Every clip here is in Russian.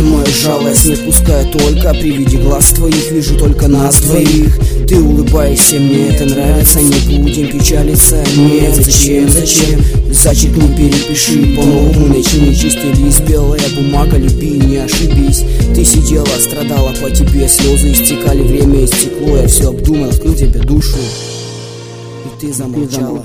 сердце мое жалость не отпускает только при виде глаз твоих, вижу только нас двоих. Ты улыбаешься, мне это нравится, не будем печалиться. Нет, зачем? Зачеркни, перепиши по-новому, начни чистый лист, белая бумага, люби, не ошибись. Ты сидела, страдала по тебе, слезы истекали, время истекло. Я все обдумал, открыл тебе душу, и ты замолчала.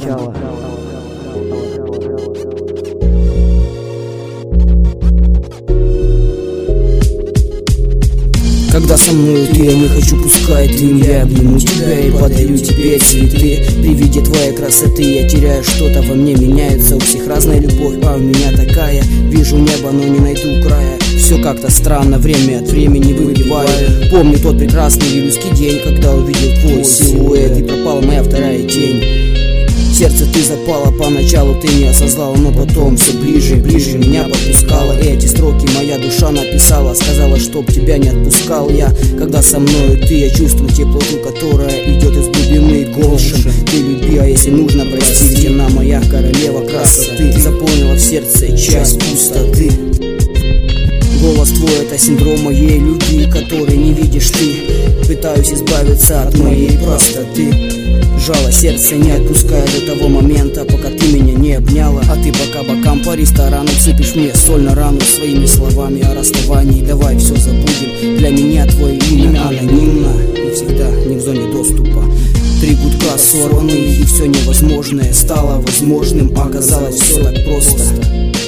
Когда со мной ты, я не хочу, пускай дым. Я обниму тебя и подарю тебе цветы. При виде твоей красоты я теряю что-то, во мне меняется. У всех разная любовь, а у меня такая. Вижу небо, но не найду края. Все как-то странно, время от времени выпиваю. Помню тот прекрасный июльский день, когда увидел твой силуэт, и пропала моя вторая тень. В сердце ты запала, поначалу ты не осознала, но потом все ближе и ближе меня подпускала. Эти строки моя душа написала, сказала, чтоб тебя не отпускал я. Когда со мною ты, я чувствую теплоту, которая идет из глубины голшем. Ты люби, а если нужно, прости, ведь она моя королева красоты. Заполнила в сердце часть пустоты. Голос твой — это синдром моей любви, который не видишь ты. Пытаюсь избавиться от моей простоты. Жало сердце, не отпуская до того момента, пока ты меня не обняла. А ты пока бокам по ресторанам сыпешь мне соль на рану своими словами о расставании. Давай все забудем, для меня твое имя анонимно и всегда не в зоне доступа. 3 гудка сорваны, и все невозможное стало возможным. Оказалось все так просто.